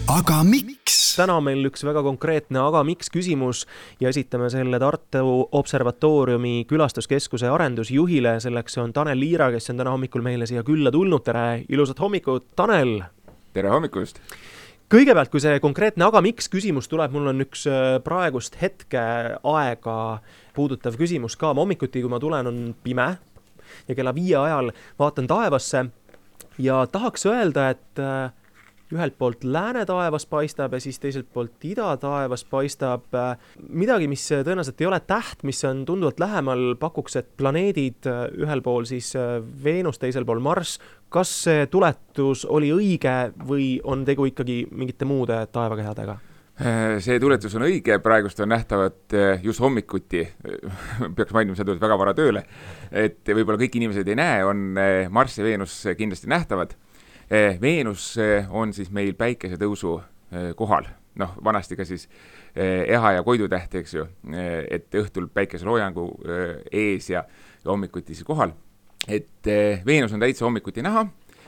Aga miks? Täna on meil üks väga konkreetne aga miks küsimus ja esitame selle Tartu Observatooriumi külastuskeskuse arendusjuhile. Selleks on Tanel Liira, kes on täna hommikul meile siia külla tulnud. Tere, ilusat hommikut, Tanel! Tere hommikust! Kõigepealt, kui see konkreetne aga miks küsimus tuleb, mul on üks praegust hetke aega puudutav küsimus ka. Hommikuti, kui ma tulen, on pime ja kella 5 ajal vaatan taevasse ja tahaks öelda, et ühelt poolt lääne taevas paistab ja siis teiselt poolt ida taevas paistab midagi, mis tõenäoliselt ei ole täht, mis on tunduvalt lähemal, pakuks, et planeedid ühel pool siis Veenus, teisel pool Marss. Kas see tuletus oli õige või on tegu ikkagi mingite muude taevakehadega? See tuletus on õige, praegust on nähtavad just hommikuti, peaks mainima, see tuleb väga vara tööle, et võib-olla kõik inimesed ei näe, on Marss ja Veenus kindlasti nähtavad. Veenus on siis meil päikesetõusu kohal, vanasti ka siis eha ja koidutäht, eks ju, et õhtul päikeseloojangu ees ja hommikuti siis kohal, et Veenus on täitsa hommikuti näha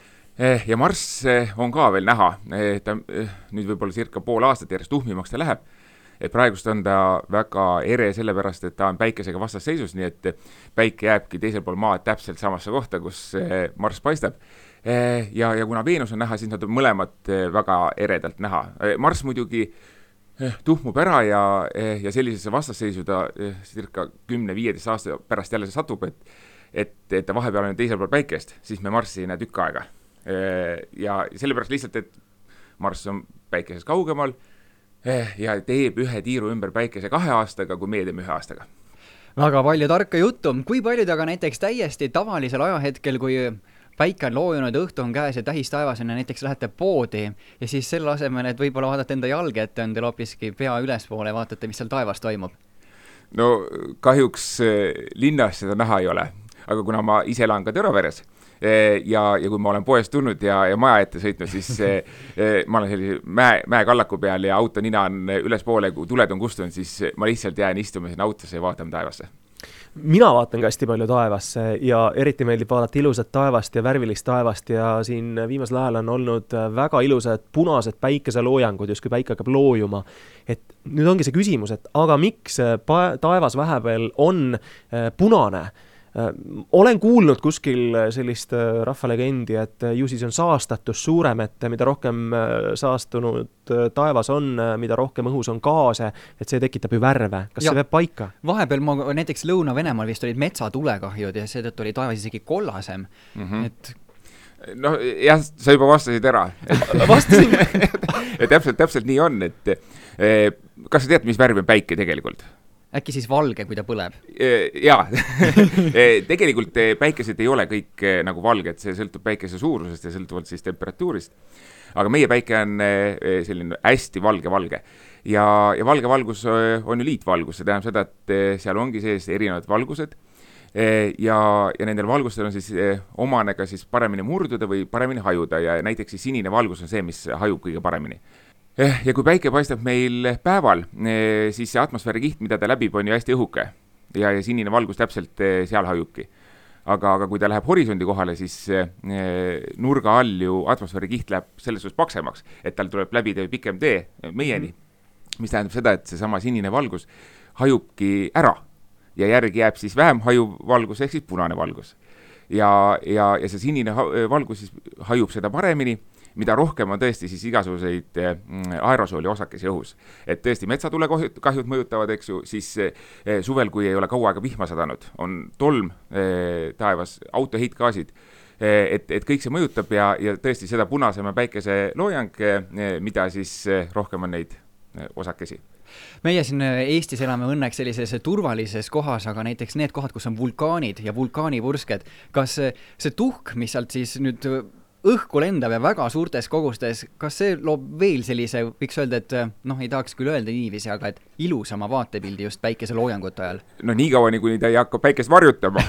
ja Marss on ka veel näha, ta nüüd võib-olla circa pool aastat järjest tuhmimaks ta läheb, et praegust on ta väga ere sellepärast, et ta on päikesega vastasseisus, nii et päike jääbki teisel pool maad täpselt samasse kohta, kus Marss paistab. Ja kuna Veenus on näha, siis nad on mõlemad väga eredalt näha. Marss muidugi tuhmub ära ja sellisesse vastasseisu ta circa 10-15 aasta pärast jälle satub, et ta vahepeal on teisel pool päikest, siis me Marssi ei näe tükk aega. Ja sellepärast lihtsalt, et Marss on päikeses kaugemal ja teeb ühe tiiru ümber päikese 2 aastaga, kui meie teeme 1 aastaga. Väga palju tarka juttu. Kui palju aga näiteks täiesti tavalisel ajahetkel, kui päike on loojunud, õhtu on käes ja tähis taevas on ja näiteks lähete poodi ja siis selle asemel, et võib-olla vaadata enda jalge, et on teil hoopiski pea ülespoole ja vaatate, mis seal taevas toimub? No kahjuks linnas seda näha ei ole, aga kuna ma ise elan ka Tõraveres ja kui ma olen poest tulnud ja maja ette sõitnud, siis ma olen sellise mäekallaku peal ja auto nina on ülespoole, kui tuled on kustunud, siis ma lihtsalt jään istuma sinna autosse ja vaatame taevasse. Mina vaatan ka hästi palju taevasse ja eriti meeldib vaadata ilusat taevast ja värvilist taevast ja siin viimasel ajal on olnud väga ilusad punased päikeseloojangud, just kui päike hakkab loojuma. Et nüüd ongi see küsimus, et aga miks taevas vähepeal on punane? Olen kuulnud kuskil sellist rahvalegendi, et ju siis on saastatus suurem, et mida rohkem saastunud taevas on, mida rohkem õhus on gaase, et see tekitab ju värve. Kas see veeb paika? Vahepeal näiteks Lõuna-Venemaal vist olid metsatulekahjud ja seetõttu oli taevas isegi kollasem. Et... No jah, sa juba vastasid ära. Vastasin. täpselt nii on, et kas sa tead, mis värv on päike tegelikult? Äkki siis valge, kui ta põleb? Jaa, tegelikult päikesed ei ole kõik nagu valged, see sõltub päikese suurusest ja sõltuvalt siis temperatuurist. Aga meie päike on selline hästi valge. Ja valge valgus on ju liitvalgus, see tähendab seda, et seal ongi sees erinevad valgused ja nendel valgustel on siis omane ka siis paremini murduda või paremini hajuda ja näiteks siis sinine valgus on see, mis hajub kõige paremini. Ja kui päike paistab meil päeval, siis see atmosfäärikiht, mida ta läbib, on ju hästi õhuke ja sinine valgus täpselt seal hajubki. Aga kui ta läheb horisondi kohale, siis nurga all ju atmosfäärikiht läheb selles suhtes paksemaks, et tal tuleb läbida pikem tee meieni, mis tähendab seda, et see sama sinine valgus hajubki ära ja järgi jääb siis vähem hajuv valgus ehk siis punane valgus. Ja see sinine valgus siis hajub seda paremini, mida rohkem on tõesti siis igasuguseid aerosooli osakesi õhus. Et tõesti metsatulekahjud mõjutavad, eks ju, siis suvel, kui ei ole kaua aega vihma sadanud, on tolm taevas, autoheitgaasid, et kõik see mõjutab ja tõesti seda punasema päikese loojang, mida siis rohkem on neid osakesi. Meie siin Eestis elame õnneks sellises turvalises kohas, aga näiteks need kohad, kus on vulkaanid ja vulkaanipursked, kas see tuhk, mis sealt siis nüüd õhku lendab ja väga suurtes kogustes, kas see loob veel sellise, võiks öelda, et ei tahaks küll öelda niiviisi, aga et ilusama vaatepildi just päikese loojangute ajal? No nii kauani, kuni ta ei hakka päikest varjutama.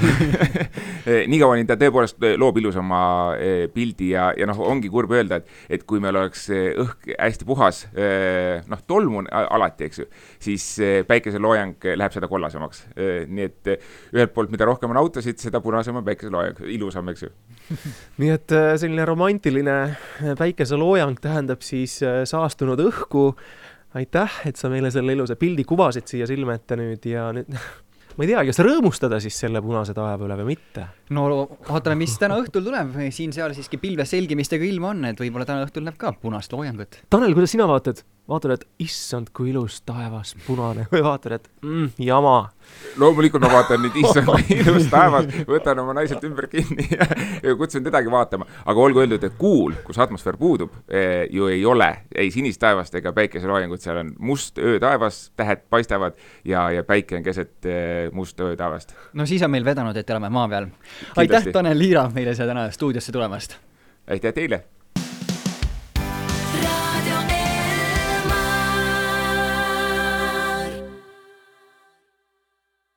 Nii kauani ta tõepoolest loob ilusama pildi ja ongi kurb öelda, et kui meil oleks õhk hästi puhas, tolmu alati, eks ju, siis päikese loojang läheb seda kollasemaks. Nii et ühelt poolt, mida rohkem on autosid, seda punasema päikese loojang, ilusam, eks ju. nii et selline romantiline päikeseloojang tähendab siis saastunud õhku. Aitäh, et sa meile selle ilusa pildi kuvasid siia silme ette nüüd ja nüüd ma ei tea, kas rõõmustada siis selle punase taeva üle või mitte? No vaatame, mis täna õhtul tuleb. Siin-seal siiski pilves selgimistega ilm on, et võib-olla täna õhtul näeb ka punast loojangut. Tanel, kuidas sina vaatad? Vaatad, et issand, kui ilus taevas punane või vaatad, et jama. Loomulikult ma vaatan nüüd issand kui ilus taevas, võtan oma naiselt ümber kinni ja kutsun tedagi vaatama. Aga olgu öeldud, et kuul, kus atmosfäär puudub, ju ei ole ei sinist taevast ega päikeseloojangut, seal on must öötaevas, tähed paistavad ja päike on keset must öötaevast. No siis on meil vedanud, et oleme maa peal. Aitäh, Tanel Liira, meile siia täna stuudiosse tulemast. Aitäh teile!